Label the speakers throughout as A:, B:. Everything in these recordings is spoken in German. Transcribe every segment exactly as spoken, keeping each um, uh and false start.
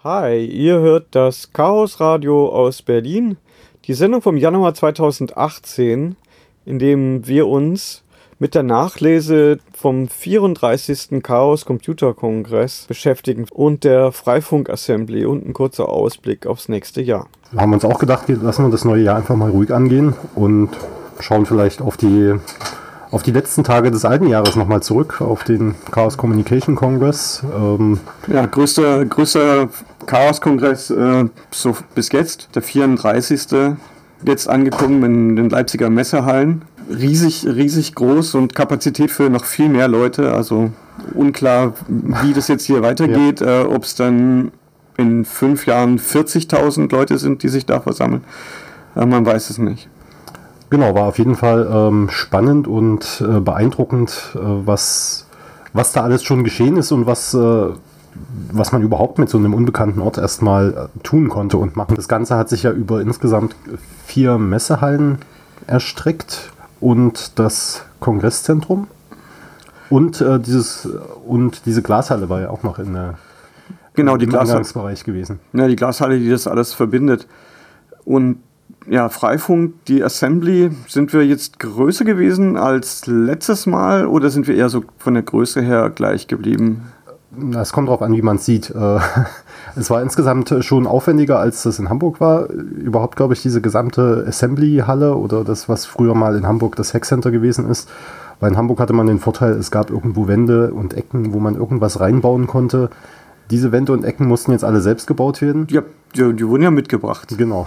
A: Hi, ihr hört das Chaos Radio aus Berlin, die Sendung vom Januar zweitausendachtzehn, in dem wir uns mit der Nachlese vom vierunddreißigsten Chaos Computer Kongress beschäftigen und der Freifunk Assembly und ein kurzer Ausblick aufs nächste Jahr.
B: Wir haben uns auch gedacht, lassen wir das neue Jahr einfach mal ruhig angehen und schauen vielleicht auf die, auf die letzten Tage des alten Jahres nochmal zurück, auf den Chaos Communication Congress. Ähm
C: ja, größter, größter Chaos-Kongress äh, so bis jetzt, der vierunddreißigste Jetzt angekommen in den Leipziger Messehallen. Riesig, riesig groß und Kapazität für noch viel mehr Leute. Also unklar, wie das jetzt hier weitergeht, ja. äh, ob es dann in fünf Jahren vierzigtausend Leute sind, die sich da versammeln. Äh, man weiß es nicht.
B: Genau, war auf jeden Fall ähm, spannend und äh, beeindruckend, äh, was, was da alles schon geschehen ist und was, äh, was man überhaupt mit so einem unbekannten Ort erstmal äh, tun konnte und machen. Das Ganze hat sich ja über insgesamt vier Messehallen erstreckt und das Kongresszentrum und äh, dieses und diese Glashhalle war ja auch noch in der
C: genau, die
B: im
C: Glashalle.
B: Eingangsbereich gewesen.
C: Ja, die Glashalle, die das alles verbindet. Und ja, Freifunk, die Assembly, sind wir jetzt größer gewesen als letztes Mal oder sind wir eher so von der Größe her gleich geblieben?
B: Es kommt darauf an, wie man es sieht. Es war insgesamt schon aufwendiger, als das in Hamburg war. Überhaupt, glaube ich, diese gesamte Assembly-Halle oder das, was früher mal in Hamburg das Hackcenter gewesen ist. Weil in Hamburg hatte man den Vorteil, es gab irgendwo Wände und Ecken, wo man irgendwas reinbauen konnte. Diese Wände und Ecken mussten jetzt alle selbst gebaut werden.
C: Ja, die, die wurden ja mitgebracht.
B: Genau.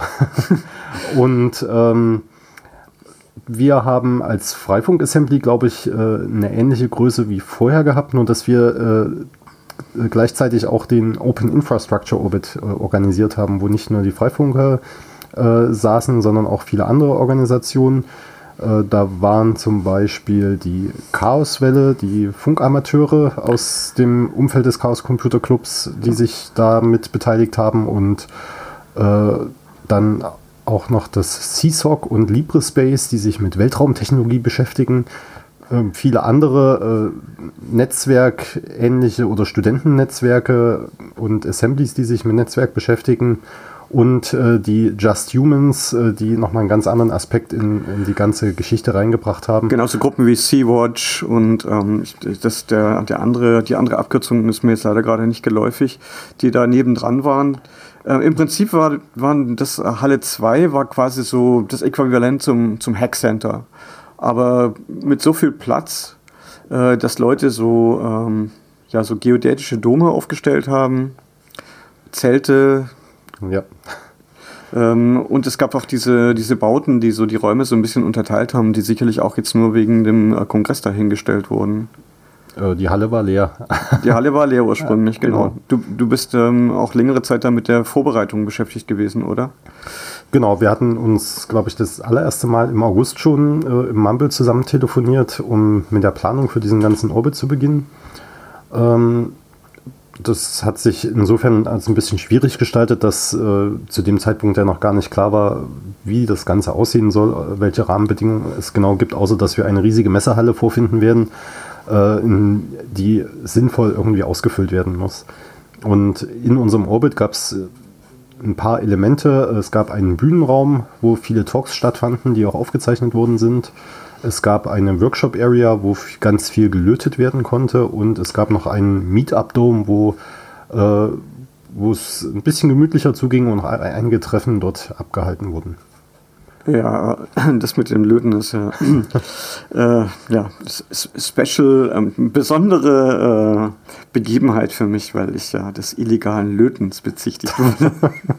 B: Und ähm, wir haben als Freifunk Assembly, glaube ich, äh, eine ähnliche Größe wie vorher gehabt, nur dass wir äh, gleichzeitig auch den Open Infrastructure Orbit äh, organisiert haben, wo nicht nur die Freifunker äh, saßen, sondern auch viele andere Organisationen. Äh, da waren zum Beispiel die Chaoswelle, die Funkamateure aus dem Umfeld des Chaos Computer Clubs, die sich damit beteiligt haben und äh, dann auch noch das C S O C und LibreSpace, die sich mit Weltraumtechnologie beschäftigen. Ähm, viele andere äh, Netzwerkähnliche oder Studentennetzwerke und Assemblies, die sich mit Netzwerk beschäftigen. Und äh, die Just Humans, äh, die nochmal einen ganz anderen Aspekt in, in die ganze Geschichte reingebracht haben.
C: Genau, so Gruppen wie Sea-Watch und ähm, das, der, der andere, die andere Abkürzung ist mir jetzt leider gerade nicht geläufig, die da nebendran waren. Äh, Im Prinzip war, waren das äh, Halle zwei war quasi so das Äquivalent zum, zum Hackcenter. Aber mit so viel Platz, äh, dass Leute so, ähm, ja, so geodätische Dome aufgestellt haben, Zelte.
B: Ja.
C: Ähm, und es gab auch diese, diese Bauten, die so die Räume so ein bisschen unterteilt haben, die sicherlich auch jetzt nur wegen dem äh, Kongress dahingestellt wurden.
B: Äh, die Halle war leer.
C: Die Halle war leer ursprünglich, ja, genau.
B: genau.
C: Du, du bist ähm, auch längere Zeit da mit der Vorbereitung beschäftigt gewesen, oder?
B: Genau, wir hatten uns, glaube ich, das allererste Mal im August schon äh, im Mumble zusammen telefoniert, um mit der Planung für diesen ganzen Orbit zu beginnen. Ähm, Das hat sich insofern als ein bisschen schwierig gestaltet, dass äh, zu dem Zeitpunkt ja noch gar nicht klar war, wie das Ganze aussehen soll, welche Rahmenbedingungen es genau gibt, außer dass wir eine riesige Messehalle vorfinden werden, äh, in, die sinnvoll irgendwie ausgefüllt werden muss. Und in unserem Orbit gab es ein paar Elemente. Es gab einen Bühnenraum, wo viele Talks stattfanden, die auch aufgezeichnet worden sind. Es gab eine Workshop-Area, wo ganz viel gelötet werden konnte, und es gab noch einen Meetup-Dome, wo, äh, wo es ein bisschen gemütlicher zuging und einige Treffen dort abgehalten wurden.
C: Ja, das mit dem Löten ist ja, äh, ja special, ähm, besondere äh, Begebenheit für mich, weil ich ja des illegalen Lötens bezichtigt wurde.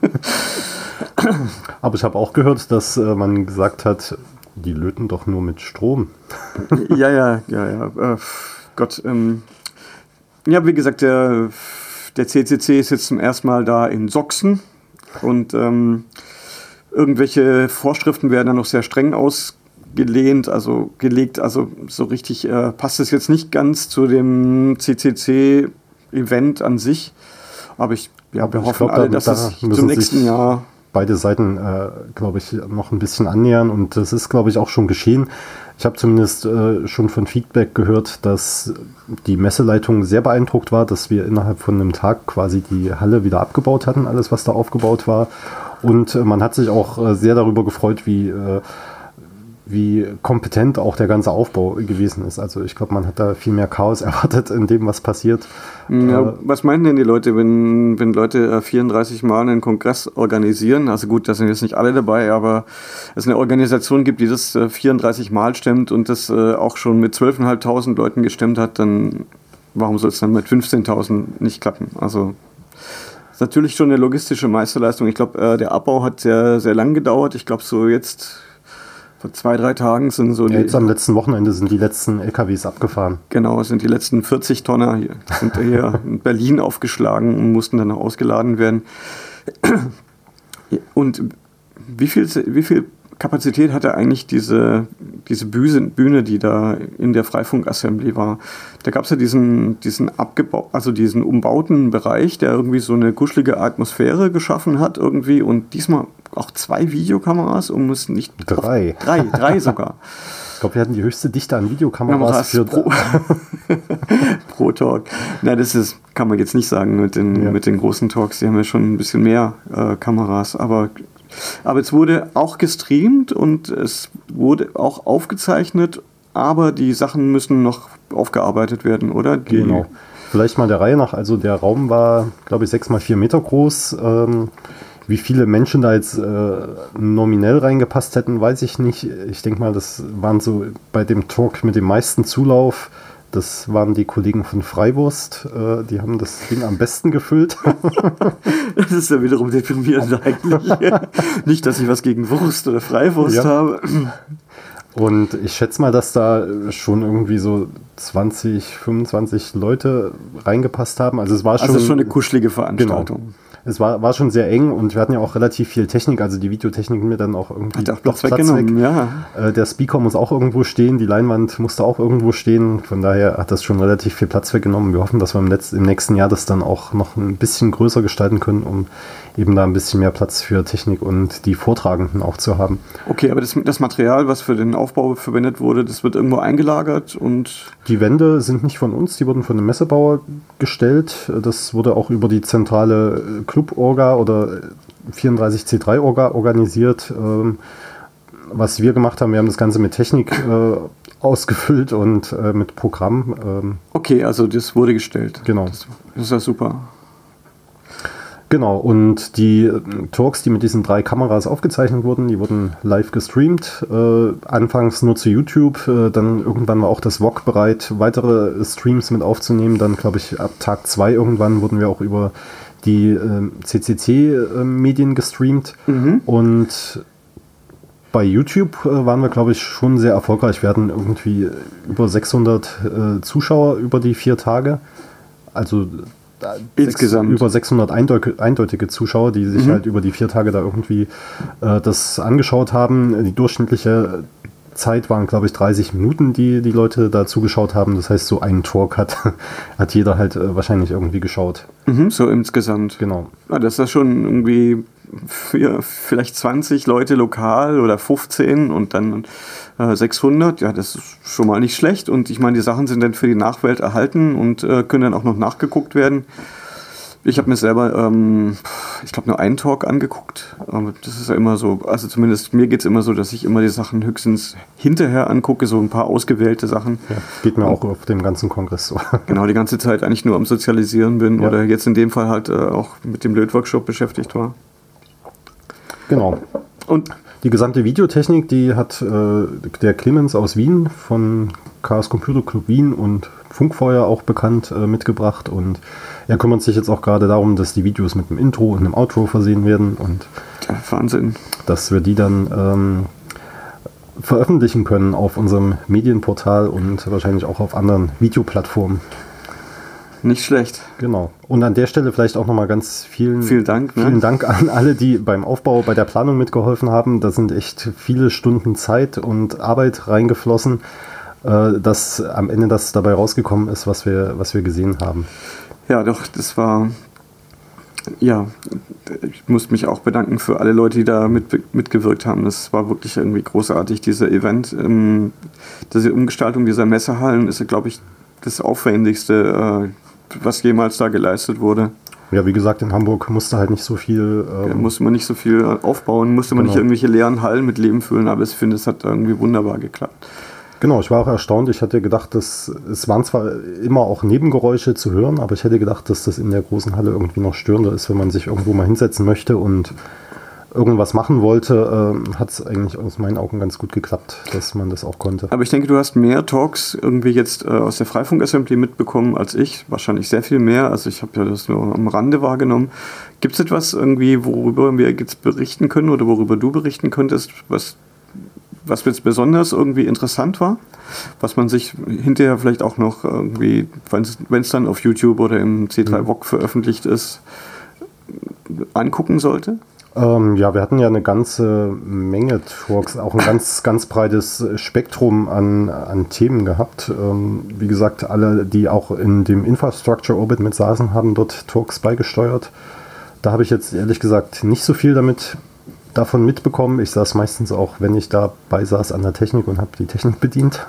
B: Aber ich habe auch gehört, dass äh, man gesagt hat, die löten doch nur mit Strom.
C: Ja, ja, ja, ja. Äh, Gott, ähm, ja, wie gesagt, der, der C C C ist jetzt zum ersten Mal da in Soxen und ähm, irgendwelche Vorschriften werden dann noch sehr streng ausgelehnt, also gelegt, also so richtig äh, passt es jetzt nicht ganz zu dem C C C-Event an sich, aber ich, ja, wir
B: ich
C: hoffen
B: glaub,
C: alle,
B: da,
C: dass
B: da
C: es zum nächsten Jahr
B: beide Seiten, äh, glaube ich, noch ein bisschen annähern und das ist, glaube ich, auch schon geschehen. Ich habe zumindest äh, schon von Feedback gehört, dass die Messeleitung sehr beeindruckt war, dass wir innerhalb von einem Tag quasi die Halle wieder abgebaut hatten, alles was da aufgebaut war. Und äh, man hat sich auch äh, sehr darüber gefreut, wie, äh, wie kompetent auch der ganze Aufbau gewesen ist. Also ich glaube, man hat da viel mehr Chaos erwartet in dem, was passiert.
C: Ja,
B: äh,
C: was meinen denn die Leute, wenn, wenn Leute vierunddreißig Mal einen Kongress organisieren? Also gut, da sind jetzt nicht alle dabei, aber es eine Organisation gibt, die das vierunddreißig Mal stemmt und das auch schon mit zwölftausendfünfhundert Leuten gestemmt hat, dann warum soll es dann mit fünfzehntausend nicht klappen? Also ist natürlich schon eine logistische Meisterleistung. Ich glaube, der Abbau hat sehr, sehr lang gedauert. Ich glaube, so jetzt vor zwei, drei Tagen sind so
B: ja,
C: die...
B: Jetzt am letzten Wochenende sind die letzten L K Ws abgefahren.
C: Genau, sind die letzten vierzig Tonner hier, sind hier in Berlin aufgeschlagen und mussten dann noch ausgeladen werden. Und wie viel, wie viel Kapazität hatte eigentlich diese, diese Bühne, die da in der Freifunk-Assembly war? Da gab es ja diesen, diesen abgebau- also diesen umbauten Bereich, der irgendwie so eine kuschelige Atmosphäre geschaffen hat irgendwie und diesmal auch zwei Videokameras, um es nicht...
B: Drei.
C: Auf, drei, drei sogar.
B: Ich glaube, wir hatten die höchste Dichte an Videokameras für
C: pro, pro Talk. Na, das ist, kann man jetzt nicht sagen mit den, ja. mit den großen Talks. Die haben ja schon ein bisschen mehr äh, Kameras. Aber, aber es wurde auch gestreamt und es wurde auch aufgezeichnet. Aber die Sachen müssen noch aufgearbeitet werden, oder? Die,
B: genau. Vielleicht mal der Reihe nach. Also der Raum war, glaube ich, sechs mal vier Meter groß. Ähm, Wie viele Menschen da jetzt äh, nominell reingepasst hätten, weiß ich nicht. Ich denke mal, das waren so bei dem Talk mit dem meisten Zulauf, das waren die Kollegen von Freiwurst. Äh, die haben das Ding am besten gefüllt.
C: Das ist ja wiederum deprimierend eigentlich. Nicht, dass ich was gegen Wurst oder Freiwurst ja. habe.
B: Und ich schätze mal, dass da schon irgendwie so zwanzig, fünfundzwanzig Leute reingepasst haben. Also es war schon,
C: also schon eine kuschelige Veranstaltung.
B: Genau. Es war, war schon sehr eng und wir hatten ja auch relativ viel Technik, also die Videotechnik mir dann auch irgendwie
C: hat auch Platz, Platz weggenommen, weg. Ja.
B: Äh, der Speaker muss auch irgendwo stehen, die Leinwand musste auch irgendwo stehen, von daher hat das schon relativ viel Platz weggenommen. Wir hoffen, dass wir im, Letz-, im nächsten Jahr das dann auch noch ein bisschen größer gestalten können, um eben da ein bisschen mehr Platz für Technik und die Vortragenden auch zu haben.
C: Okay, aber das, das Material, was für den Aufbau verwendet wurde, das wird irgendwo eingelagert und...
B: Die Wände sind nicht von uns, die wurden von einem Messebauer gestellt. Das wurde auch über die zentrale Club-Orga oder vierunddreißig C drei Orga organisiert. Was wir gemacht haben, wir haben das Ganze mit Technik äh, ausgefüllt und äh, mit Programm. Ähm.
C: Okay, also das wurde gestellt.
B: Genau.
C: Das, das ist ja super.
B: Genau, und die äh, Talks, die mit diesen drei Kameras aufgezeichnet wurden, die wurden live gestreamt. Äh, anfangs nur zu YouTube, äh, dann irgendwann war auch das V O G bereit, weitere Streams mit aufzunehmen. Dann, glaube ich, ab Tag zwei irgendwann wurden wir auch über die äh, C C C-Medien äh, gestreamt. Mhm. Und bei YouTube äh, waren wir, glaube ich, schon sehr erfolgreich. Wir hatten irgendwie über sechshundert äh, Zuschauer über die vier Tage. Also
C: insgesamt
B: sechs, über sechshundert eindeutige, eindeutige Zuschauer, die sich mhm. halt über die vier Tage da irgendwie äh, das angeschaut haben. Die durchschnittliche Zeit waren, glaube ich, dreißig Minuten, die die Leute da zugeschaut haben. Das heißt, so einen Talk hat, hat jeder halt äh, wahrscheinlich irgendwie geschaut.
C: Mhm, so insgesamt.
B: Genau.
C: Ja, das ist ja schon irgendwie für vielleicht zwanzig Leute lokal oder fünfzehn und dann äh, sechshundert. Ja, das ist schon mal nicht schlecht. Und ich meine, die Sachen sind dann für die Nachwelt erhalten und äh, können dann auch noch nachgeguckt werden. Ich habe mir selber, ähm, ich glaube, nur einen Talk angeguckt. Aber das ist ja immer so, also zumindest mir geht es immer so, dass ich immer die Sachen höchstens hinterher angucke, so ein paar ausgewählte Sachen.
B: Ja, geht mir auch auf dem ganzen Kongress so.
C: Genau, die ganze Zeit eigentlich nur am Sozialisieren bin ja. oder jetzt in dem Fall halt äh, auch mit dem Lötworkshop beschäftigt war.
B: Genau. Und die gesamte Videotechnik, die hat äh, der Clemens aus Wien von Chaos Computer Club Wien und Funkfeuer auch bekannt äh, mitgebracht und er kümmert sich jetzt auch gerade darum, dass die Videos mit einem Intro und einem Outro versehen werden und
C: ja, Wahnsinn.
B: Dass wir die dann ähm, veröffentlichen können auf unserem Medienportal und wahrscheinlich auch auf anderen Videoplattformen.
C: Nicht schlecht.
B: Genau. Und an der Stelle vielleicht auch nochmal ganz vielen,
C: vielen Dank, ne?
B: vielen Dank an alle, die beim Aufbau, bei der Planung mitgeholfen haben. Da sind echt viele Stunden Zeit und Arbeit reingeflossen, äh, dass am Ende das dabei rausgekommen ist, was wir, was wir gesehen haben.
C: Ja, doch, das war, ja, ich muss mich auch bedanken für alle Leute, die da mit, mitgewirkt haben. Das war wirklich irgendwie großartig, dieser Event. Ähm, diese Umgestaltung dieser Messehallen ist, glaube ich, das Aufwendigste, äh, was jemals da geleistet wurde.
B: Ja, wie gesagt, in Hamburg musste halt nicht so viel... Ähm,
C: ja, musste man nicht so viel aufbauen, musste man genau. nicht irgendwelche leeren Hallen mit Leben füllen, aber ich finde, es hat irgendwie wunderbar geklappt.
B: Genau, ich war auch erstaunt. Ich hatte gedacht, dass es waren zwar immer auch Nebengeräusche zu hören, aber ich hätte gedacht, dass das in der großen Halle irgendwie noch störender ist, wenn man sich irgendwo mal hinsetzen möchte und irgendwas machen wollte, äh, hat es eigentlich aus meinen Augen ganz gut geklappt, dass man das auch konnte.
C: Aber ich denke, du hast mehr Talks irgendwie jetzt äh, aus der Freifunk-Assembly mitbekommen als ich. Wahrscheinlich sehr viel mehr. Also ich habe ja das nur am Rande wahrgenommen. Gibt es etwas irgendwie, worüber wir jetzt berichten können oder worüber du berichten könntest, was, was jetzt besonders irgendwie interessant war? Was man sich hinterher vielleicht auch noch irgendwie, wenn es dann auf YouTube oder im C drei V O G veröffentlicht ist, angucken sollte?
B: Ähm, ja, wir hatten ja eine ganze Menge Talks, auch ein ganz, ganz breites Spektrum an, an Themen gehabt. Ähm, wie gesagt, alle, die auch in dem Infrastructure Orbit mit saßen, haben dort Talks beigesteuert. Da habe ich jetzt ehrlich gesagt nicht so viel damit davon mitbekommen. Ich saß meistens auch, wenn ich dabei saß, an der Technik und habe die Technik bedient.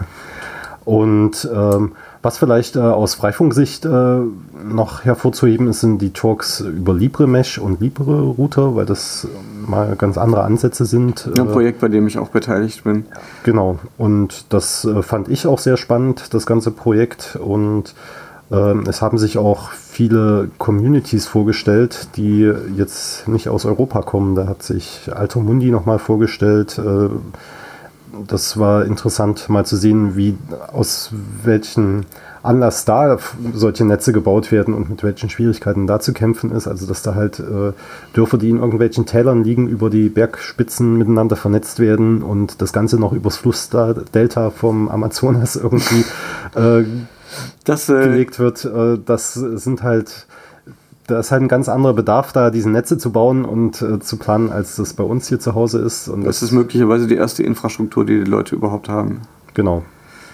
B: Und ähm, was vielleicht äh, aus Freifunksicht äh, noch hervorzuheben ist, sind die Talks über LibreMesh und LibreRouter, weil das mal ganz andere Ansätze sind.
C: Ein Projekt, bei dem ich auch beteiligt bin.
B: Genau, und das äh, fand ich auch sehr spannend, das ganze Projekt. Und äh, es haben sich auch viele Communities vorgestellt, die jetzt nicht aus Europa kommen. Da hat sich Alto Mundi nochmal vorgestellt. Äh, Das war interessant, mal zu sehen, wie aus welchen Anlass da solche Netze gebaut werden und mit welchen Schwierigkeiten da zu kämpfen ist. Also dass da halt äh, Dörfer, die in irgendwelchen Tälern liegen, über die Bergspitzen miteinander vernetzt werden und das Ganze noch übers Flussdelta vom Amazonas irgendwie äh, das, äh, gelegt wird. Äh, das sind halt... Da ist halt ein ganz anderer Bedarf da, diese Netze zu bauen und äh, zu planen, als das bei uns hier zu Hause ist. Und
C: das, das ist möglicherweise die erste Infrastruktur, die die Leute überhaupt haben.
B: Genau.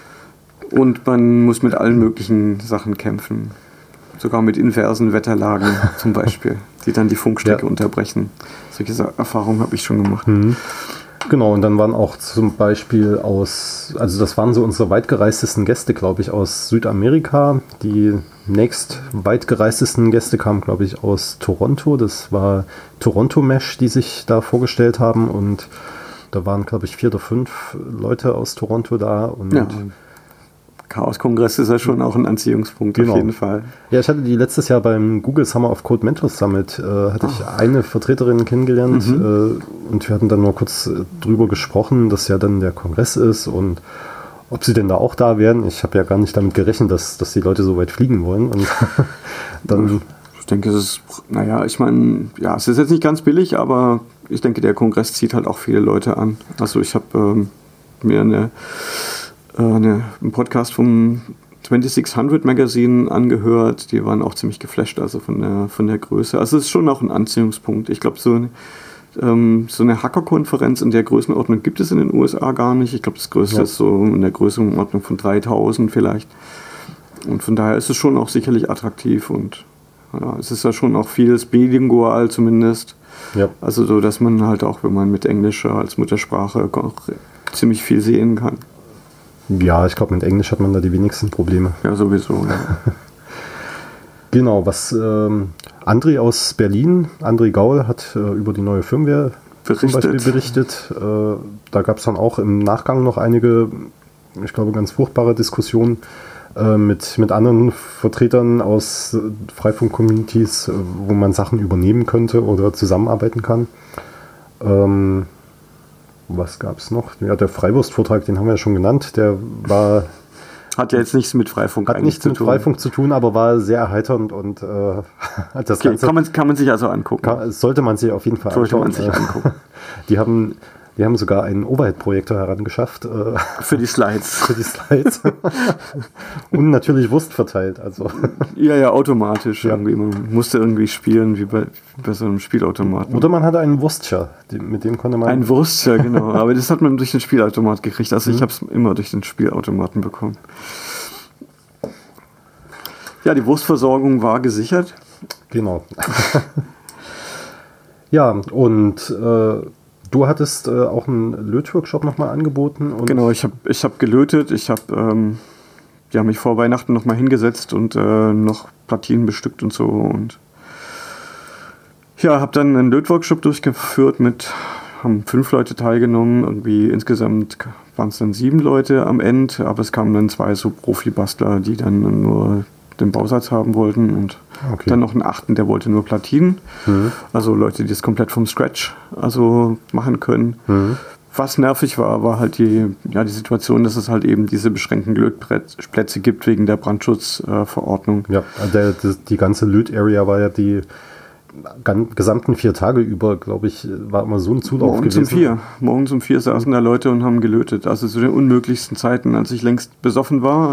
C: Und man muss mit allen möglichen Sachen kämpfen. Sogar mit inversen Wetterlagen zum Beispiel, die dann die Funkstrecke ja. unterbrechen. Solche Erfahrungen habe ich schon gemacht.
B: Mhm. Genau, und dann waren auch zum Beispiel aus, also das waren so unsere weitgereistesten Gäste, glaube ich, aus Südamerika. Die nächst weitgereistesten Gäste kamen, glaube ich, aus Toronto. Das war Toronto Mesh, die sich da vorgestellt haben. Und da waren, glaube ich, vier oder fünf Leute aus Toronto da. Und
C: ja. Chaos-Kongress ist ja schon auch ein Anziehungspunkt, genau. Auf jeden Fall.
B: Ja, ich hatte die letztes Jahr beim Google Summer of Code Mentors Summit, äh, hatte ich oh. eine Vertreterin kennengelernt mhm. äh, und wir hatten dann nur kurz äh, drüber gesprochen, dass ja dann der Kongress ist und ob sie denn da auch da wären. Ich habe ja gar nicht damit gerechnet, dass, dass die Leute so weit fliegen wollen. Und dann
C: ich denke, es ist, naja, ich meine, ja, es ist jetzt nicht ganz billig, aber ich denke, der Kongress zieht halt auch viele Leute an. Also ich habe ähm, mir eine Eine, einen Podcast vom twenty-six hundred Magazine angehört, die waren auch ziemlich geflasht, also von der, von der Größe. Also es ist schon auch ein Anziehungspunkt. Ich glaube, so eine, ähm, so eine Hacker-Konferenz in der Größenordnung gibt es in den U S A gar nicht. Ich glaube, das größte ja. ist so in der Größenordnung von dreitausend vielleicht. Und von daher ist es schon auch sicherlich attraktiv und ja, es ist ja schon auch vieles bilingual zumindest.
B: Ja.
C: Also so, dass man halt auch, wenn man mit Englisch als Muttersprache auch ziemlich viel sehen kann.
B: Ja, ich glaube, mit Englisch hat man da die wenigsten Probleme.
C: Ja, sowieso. Ja.
B: Genau, was ähm, André aus Berlin, André Gaul, hat äh, über die neue Firmware berichtet. Zum Beispiel berichtet. Äh, da gab es dann auch im Nachgang noch einige, ich glaube, ganz furchtbare Diskussionen äh, mit, mit anderen Vertretern aus äh, Freifunk-Communities, äh, wo man Sachen übernehmen könnte oder zusammenarbeiten kann. Ähm, Was gab es noch? Ja, der Freiwurst-Vortrag, den haben wir ja schon genannt. Der war...
C: Hat ja jetzt nichts mit Freifunk
B: hat nichts mit Freifunk zu tun, aber war sehr erheiternd und äh, das
C: okay,
B: Ganze...
C: Kann man, kann man sich also angucken.
B: Kann, sollte man sich auf jeden Fall
C: sollte
B: anschauen.
C: Man sich angucken.
B: Die haben... Wir haben sogar einen Overhead-Projektor herangeschafft. Äh,
C: für die Slides.
B: Für die Slides. Und natürlich Wurst verteilt. Also.
C: Ja, ja, automatisch. Ja. Irgendwie. Man musste irgendwie spielen, wie bei, bei so einem Spielautomaten.
B: Oder man hatte einen Wurstcher, mit dem konnte man...
C: Ein Wurstcher, genau. Aber das hat man durch den Spielautomat gekriegt. Also mhm. ich habe es immer durch den Spielautomaten bekommen. Ja, die Wurstversorgung war gesichert.
B: Genau. Ja, und äh, du hattest äh, auch einen Lötworkshop nochmal angeboten. Und
C: genau, ich habe ich hab gelötet, ich habe ähm, ja, mich vor Weihnachten nochmal hingesetzt und äh, noch Platinen bestückt und so. Und ja, habe dann einen Lötworkshop durchgeführt mit, haben fünf Leute teilgenommen, irgendwie insgesamt waren es dann sieben Leute am Ende, aber es kamen dann zwei so Profi-Bastler, die dann nur den Bausatz haben wollten und okay. Dann noch einen achten, der wollte nur Platinen. Mhm. Also Leute, die das komplett vom Scratch also machen können. Mhm. Was nervig war, war halt die, ja, die Situation, dass es halt eben diese beschränkten Lötplätze gibt wegen der Brandschutzverordnung.
B: Äh, ja, der, die, die ganze Löt-Area war ja die gesamten vier Tage über, glaube ich, war immer so ein Zulauf
C: Morgens
B: gewesen.
C: Um vier. Morgens um vier saßen da Leute und haben gelötet. Also zu den unmöglichsten Zeiten, als ich längst besoffen war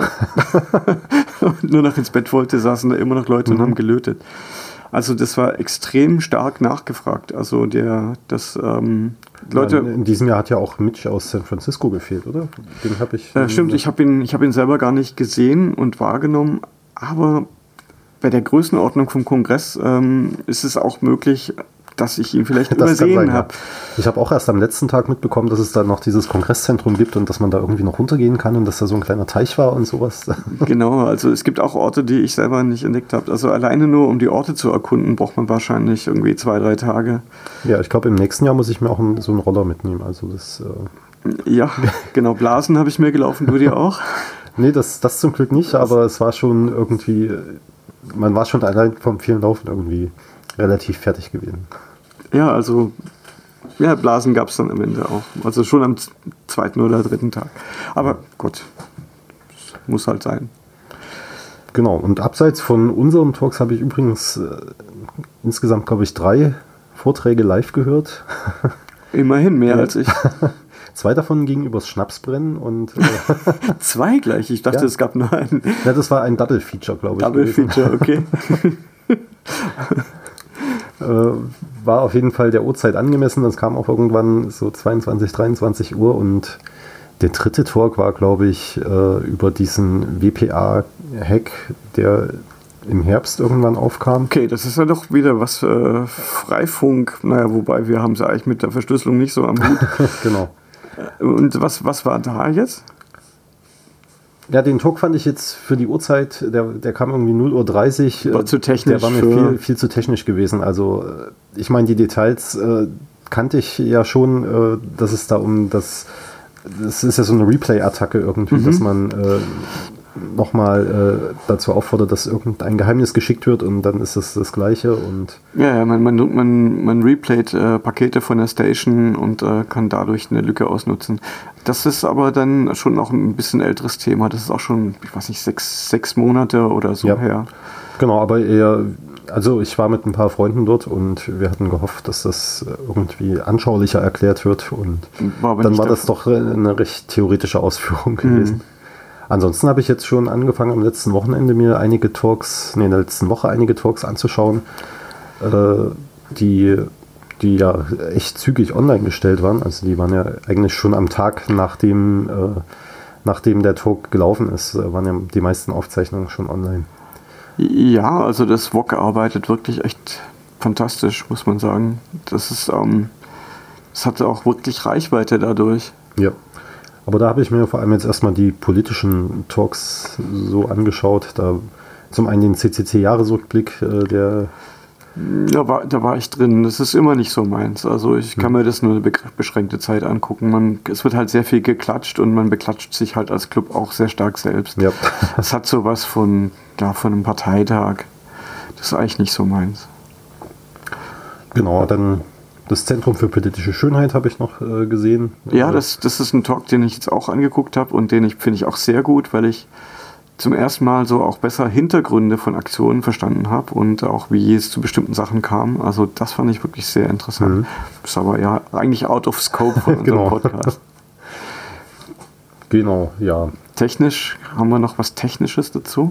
C: und nur noch ins Bett wollte, saßen da immer noch Leute mhm. und haben gelötet. Also das war extrem stark nachgefragt. Also der, das, ähm, Leute...
B: Ja, in diesem Jahr hat ja auch Mitch aus San Francisco gefehlt, oder? Den habe ich...
C: Äh, stimmt, ich habe ihn, ich hab ihn selber gar nicht gesehen und wahrgenommen, aber bei der Größenordnung vom Kongress ähm, ist es auch möglich, dass ich ihn vielleicht übersehen habe. Ja.
B: Ich habe auch erst am letzten Tag mitbekommen, dass es da noch dieses Kongresszentrum gibt und dass man da irgendwie noch runtergehen kann und dass da so ein kleiner Teich war und sowas.
C: Genau, also es gibt auch Orte, die ich selber nicht entdeckt habe. Also alleine nur, um die Orte zu erkunden, braucht man wahrscheinlich irgendwie zwei, drei Tage.
B: Ja, ich glaube, im nächsten Jahr muss ich mir auch einen, so einen Roller mitnehmen. Also das,
C: äh ja, genau, Blasen habe ich mir gelaufen, du dir auch?
B: Nee, das, das zum Glück nicht, aber es war schon irgendwie... Man war schon allein vom vielen Laufen irgendwie relativ fertig gewesen.
C: Ja, also ja, Blasen gab es dann am Ende auch. Also schon am zweiten oder dritten Tag. Aber gut, muss halt sein.
B: Genau, und abseits von unseren Talks habe ich übrigens äh, insgesamt, glaube ich, drei Vorträge live gehört.
C: Immerhin mehr ja. als ich.
B: Zwei davon gingen übers Schnapsbrennen und... Äh
C: Zwei gleich? Ich dachte, ja. es gab nur einen.
B: Ja, das war ein Double Feature, glaube ich.
C: Double gewesen. Feature, okay.
B: äh, war auf jeden Fall der Uhrzeit angemessen. Das kam auch irgendwann so zweiundzwanzig, dreiundzwanzig Uhr und der dritte Talk war, glaube ich, äh, über diesen W P A-Hack, der im Herbst irgendwann aufkam.
C: Okay, das ist ja doch wieder was äh, Freifunk. Naja, wobei wir haben es eigentlich mit der Verschlüsselung nicht so am Hut.
B: Genau.
C: Und was, was war da jetzt?
B: Ja, den Talk fand ich jetzt für die Uhrzeit, der, der kam irgendwie null Uhr dreißig.
C: War zu technisch.
B: Der war mir viel, viel zu technisch gewesen. Also ich meine, die Details äh, kannte ich ja schon, äh, dass es da um das, das ist ja so eine Replay-Attacke irgendwie, mhm. dass man äh, nochmal äh, dazu auffordert, dass irgendein Geheimnis geschickt wird und dann ist es das Gleiche. Und
C: ja, ja, man, man, man, man replayt äh, Pakete von der Station und äh, kann dadurch eine Lücke ausnutzen. Das ist aber dann schon noch ein bisschen älteres Thema. Das ist auch schon, ich weiß nicht, sechs, sechs Monate oder so
B: ja.
C: her.
B: Genau, aber eher, also ich war mit ein paar Freunden dort und wir hatten gehofft, dass das irgendwie anschaulicher erklärt wird und war dann war das doch eine recht theoretische Ausführung gewesen. Mhm. Ansonsten habe ich jetzt schon angefangen, am letzten Wochenende mir einige Talks, nee, in der letzten Woche einige Talks anzuschauen, äh, die, die ja echt zügig online gestellt waren. Also die waren ja eigentlich schon am Tag, nachdem, äh, nachdem der Talk gelaufen ist, waren ja die meisten Aufzeichnungen schon online.
C: Ja, also das W O C arbeitet wirklich echt fantastisch, muss man sagen. Das ist, ähm, das hatte auch wirklich Reichweite dadurch.
B: Ja. Aber da habe ich mir vor allem jetzt erstmal die politischen Talks so angeschaut. Da zum einen den C C C-Jahresrückblick, äh, der...
C: Da war, da war ich drin. Das ist immer nicht so meins. Also ich kann hm. mir das nur eine beschränkte Zeit angucken. Man, es wird halt sehr viel geklatscht und man beklatscht sich halt als Club auch sehr stark selbst.
B: Ja.
C: Es hat sowas von, ja, von einem Parteitag. Das ist eigentlich nicht so meins.
B: Genau, dann... Das Zentrum für politische Schönheit habe ich noch äh, gesehen.
C: Ja, das, das ist ein Talk, den ich jetzt auch angeguckt habe und den ich finde ich auch sehr gut, weil ich zum ersten Mal so auch besser Hintergründe von Aktionen verstanden habe und auch wie es zu bestimmten Sachen kam. Also das fand ich wirklich sehr interessant. Mhm. Ist aber ja eigentlich out of scope von unserem
B: genau.
C: Podcast.
B: Genau, ja.
C: Technisch, haben wir noch was Technisches dazu?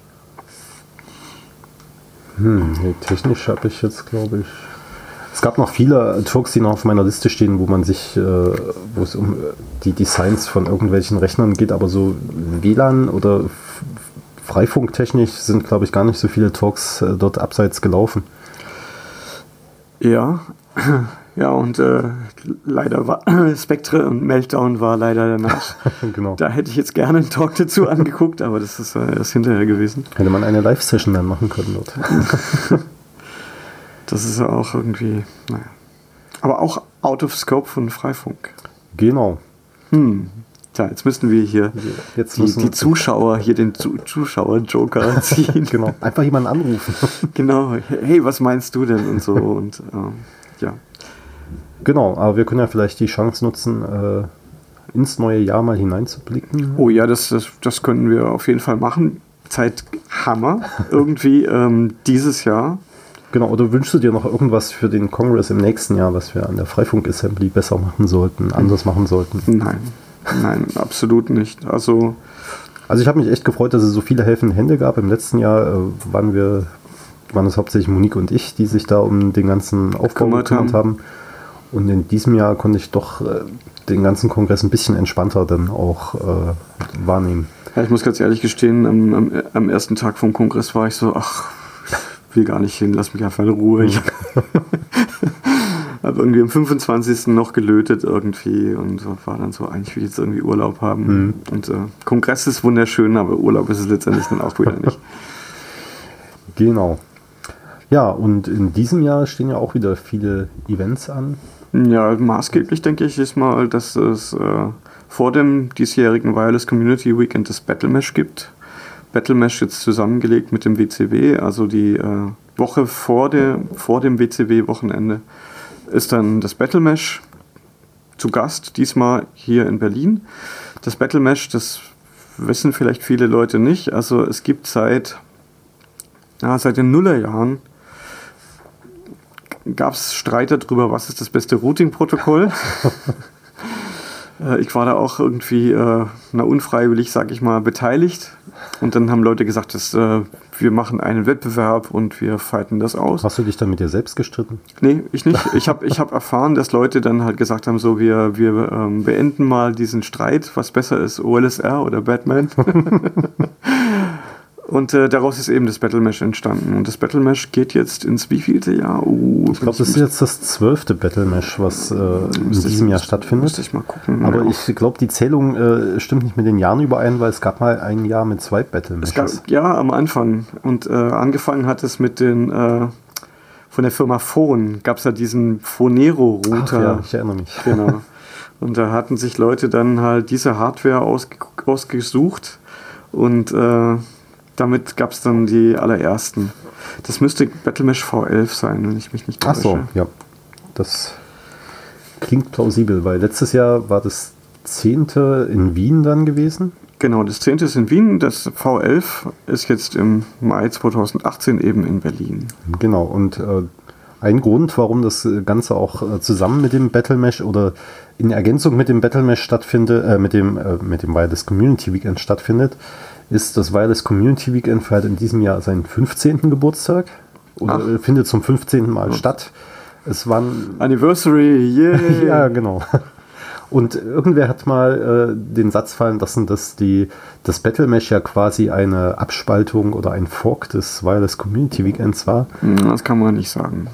B: Hm, nee, technisch habe ich jetzt, glaube ich... Es gab noch viele Talks, die noch auf meiner Liste stehen, wo man sich, äh, wo es um die Designs von irgendwelchen Rechnern geht, aber so W L A N oder F- Freifunktechnisch sind, glaube ich, gar nicht so viele Talks äh, dort abseits gelaufen.
C: Ja, ja, und äh, leider war Spectre und Meltdown war leider danach.
B: Genau.
C: Da hätte ich jetzt gerne einen Talk dazu angeguckt, aber das ist äh, erst hinterher gewesen.
B: Hätte man eine Live-Session dann machen können dort.
C: Das ist ja auch irgendwie, naja. Aber auch out of scope von Freifunk.
B: Genau.
C: Hm. Tja, jetzt müssten wir hier
B: jetzt
C: die,
B: müssen
C: die Zuschauer, hier den Zu- Zuschauer-Joker ziehen.
B: Genau. Einfach jemanden anrufen.
C: Genau. Hey, was meinst du denn? Und so. Und ähm, ja.
B: Genau, aber wir können ja vielleicht die Chance nutzen, äh, ins neue Jahr mal hineinzublicken.
C: Oh ja, das, das, das können wir auf jeden Fall machen. Zeit Hammer. Irgendwie ähm, dieses Jahr.
B: Genau, oder wünschst du dir noch irgendwas für den Kongress im nächsten Jahr, was wir an der Freifunk Assembly besser machen sollten, anders machen sollten?
C: Nein, nein, absolut nicht. Also,
B: also ich habe mich echt gefreut, dass es so viele helfende Hände gab. Im letzten Jahr äh, waren wir, waren es hauptsächlich Monique und ich, die sich da um den ganzen Aufbau gekümmert haben. haben. Und in diesem Jahr konnte ich doch äh, den ganzen Kongress ein bisschen entspannter dann auch äh, wahrnehmen.
C: Ja, ich muss ganz ehrlich gestehen, am, am, am ersten Tag vom Kongress war ich so, ach, will gar nicht hin, lass mich einfach in Ruhe. Ich habe irgendwie am fünfundzwanzigsten noch gelötet irgendwie und war dann so, eigentlich will ich jetzt irgendwie Urlaub haben. Mhm. Und äh, Kongress ist wunderschön, aber Urlaub ist es letztendlich dann auch wieder nicht.
B: Genau. Ja, und in diesem Jahr stehen ja auch wieder viele Events an.
C: Ja, maßgeblich denke ich ist mal, dass es äh, vor dem diesjährigen Wireless Community Weekend das Battle Mesh gibt. Battle Mesh jetzt zusammengelegt mit dem W C W, also die äh, Woche vor, der, vor dem W C W-Wochenende ist dann das Battle Mesh zu Gast, diesmal hier in Berlin. Das Battle Mesh, das wissen vielleicht viele Leute nicht, also es gibt seit, ja, seit den Nullerjahren gab es Streit darüber, was ist das beste Routing-Protokoll. Ich war da auch irgendwie äh, na, unfreiwillig, sag ich mal, beteiligt. Und dann haben Leute gesagt, dass, äh, wir machen einen Wettbewerb und wir fighten das aus.
B: Hast du dich dann mit dir selbst gestritten?
C: Nee, ich nicht. Ich habe ich hab erfahren, dass Leute dann halt gesagt haben, so wir, wir ähm, beenden mal diesen Streit, was besser ist, O L S R oder Batman. Und äh, daraus ist eben das Battle Mesh entstanden. Und das Battle Mesh geht jetzt ins wievielte Jahr? Uh,
B: ich glaube, das ist jetzt das zwölfte Battle Mesh, was äh, in diesem Jahr stattfindet.
C: Müsste ich mal gucken.
B: Aber
C: ja.
B: ich glaube, die Zählung äh, stimmt nicht mit den Jahren überein, weil es gab mal ein Jahr mit zwei Battle Meshes.
C: Es gab, ja, am Anfang. Und äh, angefangen hat es mit den, äh, von der Firma Phone, gab es ja diesen Phonero-Router.
B: Ja, ich erinnere mich.
C: Genau. Und da hatten sich Leute dann halt diese Hardware ausge ausgesucht und äh, damit gab es dann die allerersten. Das müsste Battle Mesh V elf sein, wenn ich mich nicht täusche.
B: Ach so, ja. Das klingt plausibel, weil letztes Jahr war das zehnte in Wien dann gewesen.
C: Genau, das zehnte ist in Wien, das V elf ist jetzt im Mai zweitausendachtzehn eben in Berlin.
B: Genau, und äh, ein Grund, warum das Ganze auch äh, zusammen mit dem Battle Mesh oder in Ergänzung mit dem Battle Mesh stattfindet, äh, mit dem, äh, mit dem Wireless Community Weekend stattfindet, ist das Wireless Community Weekend feiert in diesem Jahr seinen fünfzehnten Geburtstag oder Ach. findet zum fünfzehnten Mal Ach. statt. Es waren
C: Anniversary, yeah!
B: Ja, genau. Und irgendwer hat mal äh, den Satz fallen lassen, dass die, das Battle Mesh ja quasi eine Abspaltung oder ein Fork des Wireless Community Weekends war.
C: Das kann man nicht sagen.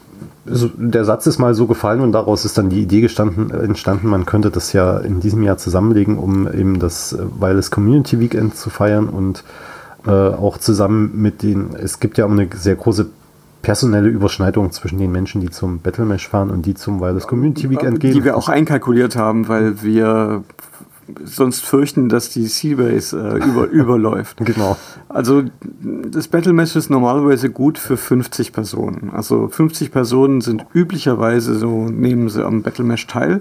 B: Also der Satz ist mal so gefallen und daraus ist dann die Idee gestanden, entstanden, man könnte das ja in diesem Jahr zusammenlegen, um eben das Wireless Community Weekend zu feiern und äh, auch zusammen mit den, es gibt ja auch eine sehr große personelle Überschneidung zwischen den Menschen, die zum Battle Mesh fahren und die zum Wireless Community Weekend gehen.
C: Die wir auch einkalkuliert haben, weil wir sonst fürchten, dass die Seabase äh, über, überläuft.
B: Genau.
C: Also das Battle Mesh ist normalerweise gut für fünfzig Personen. Also fünfzig Personen sind üblicherweise so, nehmen sie am Battle Mesh teil.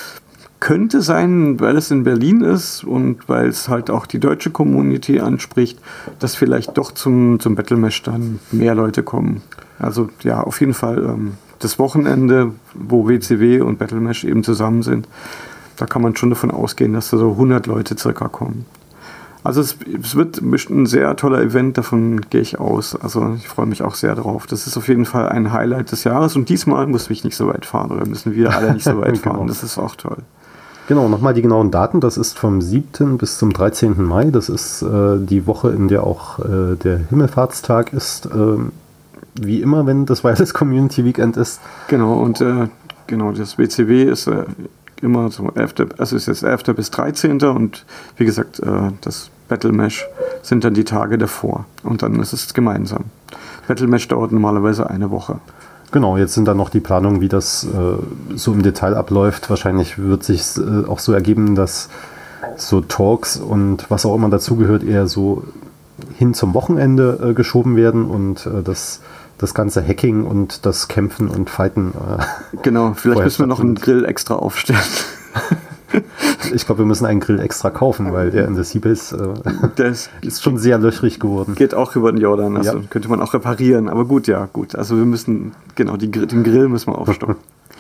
C: Könnte sein, weil es in Berlin ist und weil es halt auch die deutsche Community anspricht, dass vielleicht doch zum, zum Battle Mesh dann mehr Leute kommen. Also ja, auf jeden Fall ähm, das Wochenende, wo W C W und Battle Mesh eben zusammen sind, da kann man schon davon ausgehen, dass da so hundert Leute circa kommen. Also es, es wird ein sehr toller Event, davon gehe ich aus. Also ich freue mich auch sehr drauf. Das ist auf jeden Fall ein Highlight des Jahres und diesmal muss ich nicht so weit fahren oder müssen wir alle nicht so weit fahren.
B: Genau.
C: Das ist auch toll.
B: Genau, nochmal die genauen Daten. Das ist vom siebten bis zum dreizehnten Mai. Das ist äh, die Woche, in der auch äh, der Himmelfahrtstag ist. Ähm, wie immer, wenn das Wireless Community Weekend ist.
C: Genau, und äh, genau, das W C W ist äh, immer so elften Also ist jetzt elften bis dreizehnten Und wie gesagt, äh, das Battle Mesh sind dann die Tage davor. Und dann ist es gemeinsam. Battle Mesh dauert normalerweise eine Woche.
B: Genau, jetzt sind dann noch die Planungen, wie das äh, so im Detail abläuft. Wahrscheinlich wird sich äh, auch so ergeben, dass so Talks und was auch immer dazugehört eher so hin zum Wochenende äh, geschoben werden und äh, das, das ganze Hacking und das Kämpfen und Fighten. Äh,
C: genau, vielleicht müssen wir noch einen Grill extra aufstellen.
B: Ich glaube, wir müssen einen Grill extra kaufen, weil der in der Seabase äh,
C: der ist,
B: ist schon sehr löchrig geworden.
C: Geht auch über den Jordan, also ja. Könnte man auch reparieren. Aber gut, ja, gut. Also wir müssen, genau, die, den Grill müssen wir aufstocken.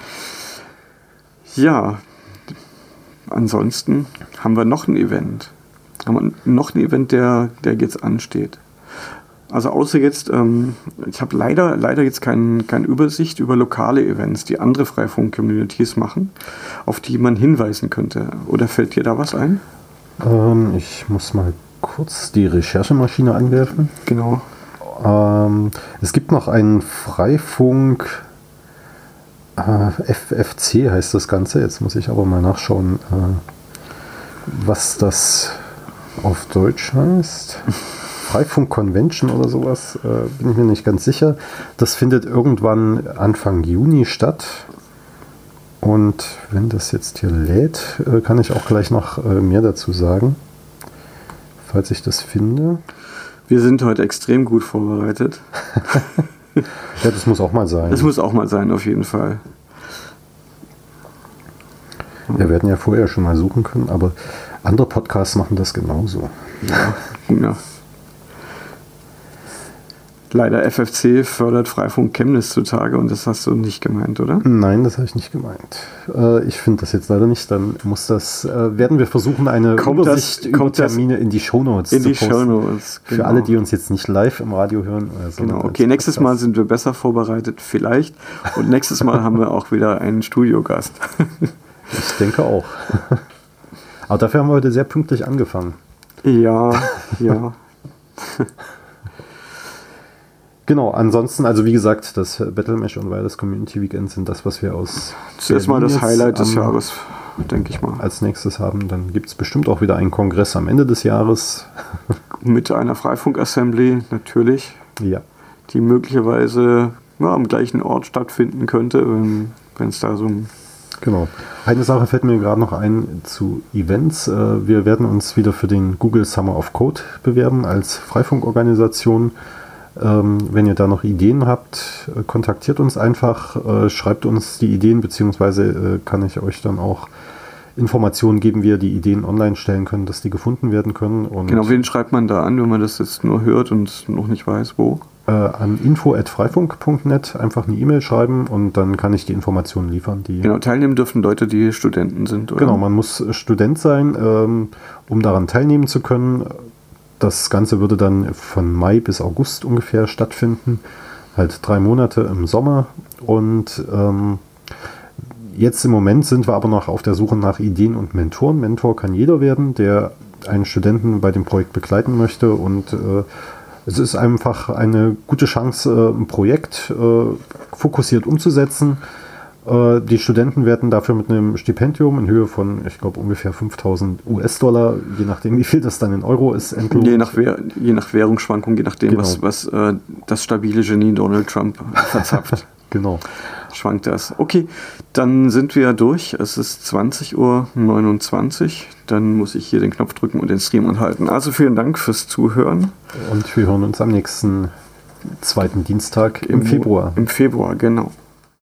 C: Ja, ansonsten haben wir noch ein Event. Haben wir noch ein Event, der, der jetzt ansteht. Also außer jetzt, ähm, ich habe leider, leider jetzt keine kein Übersicht über lokale Events, die andere Freifunk-Communities machen, auf die man hinweisen könnte. Oder fällt dir da was ein?
B: Ähm, ich muss mal kurz die Recherchemaschine anwerfen.
C: Genau.
B: Ähm, es gibt noch einen Freifunk, äh, F F C heißt das Ganze. Jetzt muss ich aber mal nachschauen, äh, was das auf Deutsch heißt. Freifunk Convention oder sowas, äh, bin ich mir nicht ganz sicher. Das findet irgendwann Anfang Juni statt. Und wenn das jetzt hier lädt, äh, kann ich auch gleich noch äh, mehr dazu sagen, falls ich das finde.
C: Wir sind heute extrem gut vorbereitet.
B: Ja, das muss auch mal sein.
C: Das muss auch mal sein, auf jeden Fall.
B: Wir werden ja vorher schon mal suchen können, aber andere Podcasts machen das genauso.
C: Ja, ja. Leider F F C fördert Freifunk Chemnitz zutage und das hast du nicht gemeint, oder?
B: Nein, das habe ich nicht gemeint. Äh, ich finde das jetzt leider nicht. Dann muss das, äh, werden wir versuchen, eine
C: kommt
B: Übersicht
C: das,
B: über Termine in die Shownotes
C: in
B: zu
C: die
B: posten.
C: Shownotes, genau.
B: Für alle, die uns jetzt nicht live im Radio hören.
C: Genau, okay, nächstes Mal sind wir besser vorbereitet, vielleicht. Und nächstes Mal haben wir auch wieder einen Studiogast.
B: Ich denke auch. Aber dafür haben wir heute sehr pünktlich angefangen.
C: Ja, ja.
B: Genau, ansonsten, also wie gesagt, das Battle Mesh und Wireless Community Weekend sind das, was wir aus
C: zuerst mal das Highlight des Jahres, denke ich mal.
B: Als nächstes haben, dann gibt es bestimmt auch wieder einen Kongress am Ende des Jahres.
C: Mit einer Freifunk-Assembly natürlich.
B: Ja. Die
C: möglicherweise ja, am gleichen Ort stattfinden könnte, wenn es da so ein...
B: Genau. Eine Sache fällt mir gerade noch ein zu Events. Wir werden uns wieder für den Google Summer of Code bewerben als Freifunkorganisation. Ähm, wenn ihr da noch Ideen habt, äh, kontaktiert uns einfach, äh, schreibt uns die Ideen, beziehungsweise äh, kann ich euch dann auch Informationen geben, wie ihr die Ideen online stellen könnt, dass die gefunden werden können. Und
C: genau, wen schreibt man da an, wenn man das jetzt nur hört und noch nicht weiß, wo?
B: Äh, an info at freifunk punkt net einfach eine E-Mail schreiben und dann kann ich die Informationen liefern. Die
C: genau, teilnehmen dürfen Leute, die Studenten sind, oder?
B: Genau, man muss Student sein, ähm, um daran teilnehmen zu können. Das Ganze würde dann von Mai bis August ungefähr stattfinden, halt drei Monate im Sommer. Und ähm, jetzt im Moment sind wir aber noch auf der Suche nach Ideen und Mentoren. Mentor kann jeder werden, der einen Studenten bei dem Projekt begleiten möchte. Und äh, es ist einfach eine gute Chance, äh, ein Projekt äh, fokussiert umzusetzen. Die Studenten werden dafür mit einem Stipendium in Höhe von, ich glaube, ungefähr fünftausend US-Dollar, je nachdem, wie viel das dann in Euro ist, entlohnt.
C: Je nach, je nach Währungsschwankung, je nachdem, genau. was, was äh, das stabile Genie Donald Trump verzapft.
B: Genau.
C: Schwankt das. Okay, dann sind wir durch. Es ist zwanzig Uhr neunundzwanzig. Dann muss ich hier den Knopf drücken und den Stream anhalten. Also vielen Dank fürs Zuhören.
B: Und wir hören uns am nächsten zweiten Dienstag im, im Februar.
C: Im Februar, genau.